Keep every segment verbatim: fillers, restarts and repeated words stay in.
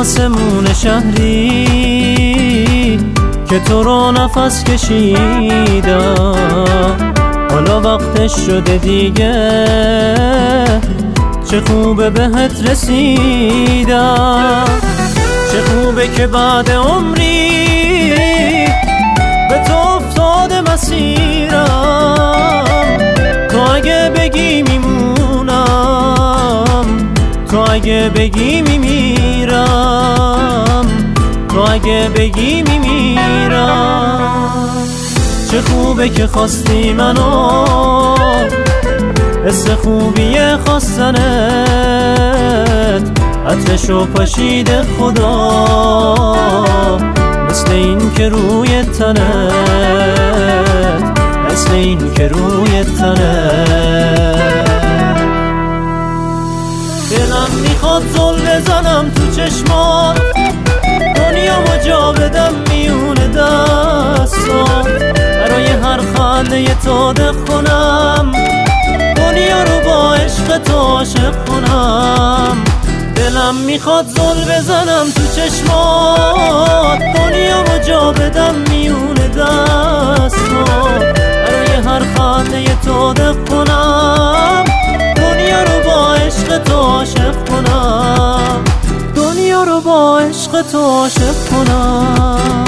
آسمون شهری که تو رو نفس کشیدم، حالا وقتش شده دیگه، چه خوبه بهت رسیدم. چه خوبه که بعد عمری به تو افتاده مسیرم. تو اگه بگی میمونم، تو اگه بگی میمیرم، تو اگه بگی میمیرم. چه خوبه که خواستی منو، حس خوبیه خواستنت، عطرشو پاشیده خدا، مثل این که روی تنت، مثل این که روی تنت. دلم میخواد زل بزنم تو چشمات، دنیامو جا بدم میونه دستام، برای هر خنده تو دق کنم، دنیا رو با عشق تو عاشق کنم. دلم میخواد زل بزنم تو چشمات، دنیامو جا بدم میونه دستام، برای هر خنده تو دق کنم، دنیا رو با عشق تو عاشق کنم، دنیا رو با عشق تو عاشق کنم.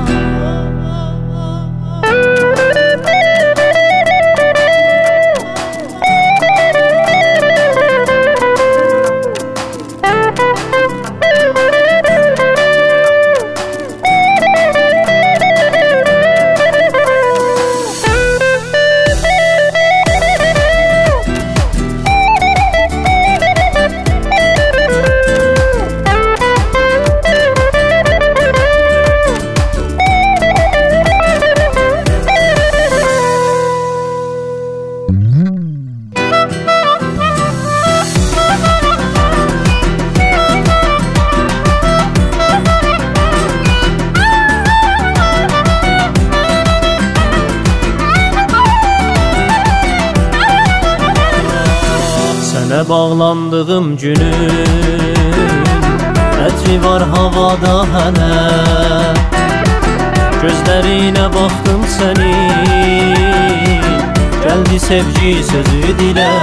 Sənə bağlandığım günün ətri var havada hənə, gözlərinə baxdım sənin, gəldi sevgi sözü dilə.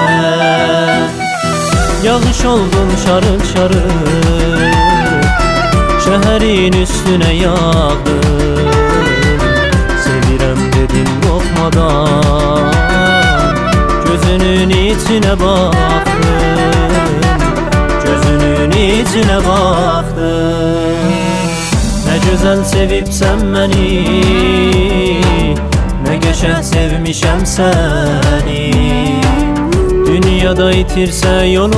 Yağış oldun şarıl şarıl, şəhərin üstünə yağdım, sevirəm dedim qorxmadan, gözünün içine baktım, gözünün içine baktım. Ne güzel sevipsen beni, ne geçen sevmişem seni. Dünyada itirse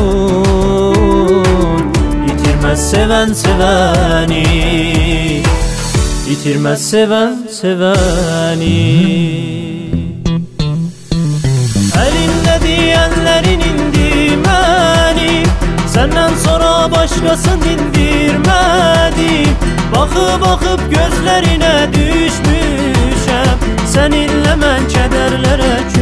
yolun, itirmez seven seveni, itirmez seven seveni. Elinde diyenlerin indirmeni, senden sonra başkası dindirmedi. Bakıp bakıp gözlerine düşmüşem, seninle mən kederlere